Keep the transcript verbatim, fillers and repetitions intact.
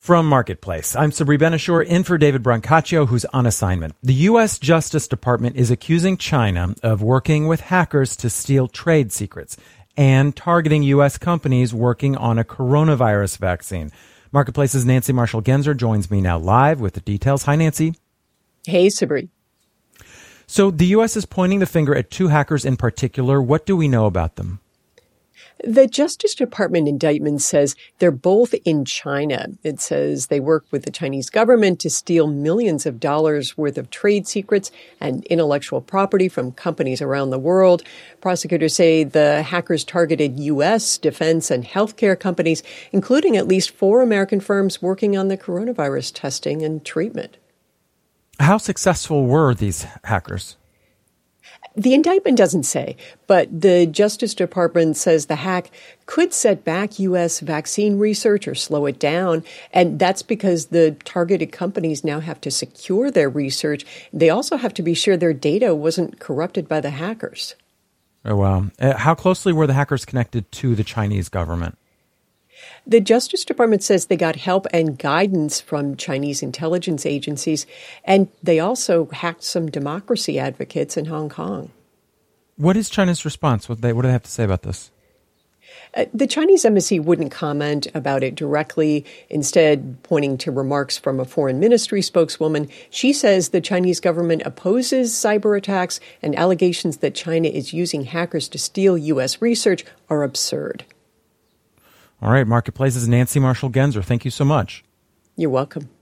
From Marketplace, I'm Sabri Ben-Achour, in for David Brancaccio, who's on assignment. The U S Justice Department is accusing China of working with hackers to steal trade secrets and targeting U S companies working on a coronavirus vaccine. Marketplace's Nancy Marshall-Genzer joins me now live with the details. Hi, Nancy. Hey, Sabri. So the U S is pointing the finger at two hackers in particular. What do we know about them? The Justice Department indictment says they're both in China. It says they work with the Chinese government to steal millions of dollars worth of trade secrets and intellectual property from companies around the world. Prosecutors say the hackers targeted U S defense and healthcare companies, including at least four American firms working on the coronavirus testing and treatment. How successful were these hackers? The indictment doesn't say, but the Justice Department says the hack could set back U S vaccine research or slow it down. And that's because the targeted companies now have to secure their research. They also have to be sure their data wasn't corrupted by the hackers. Oh, wow. Uh, how closely were the hackers connected to the Chinese government? The Justice Department says they got help and guidance from Chinese intelligence agencies, and they also hacked some democracy advocates in Hong Kong. What is China's response? What do they, what do they have to say about this? Uh, the Chinese embassy wouldn't comment about it directly, instead pointing to remarks from a foreign ministry spokeswoman. She says the Chinese government opposes cyber attacks, and allegations that China is using hackers to steal U S research are absurd. All right, Marketplace's Nancy Marshall-Genzer. Thank you so much. You're welcome.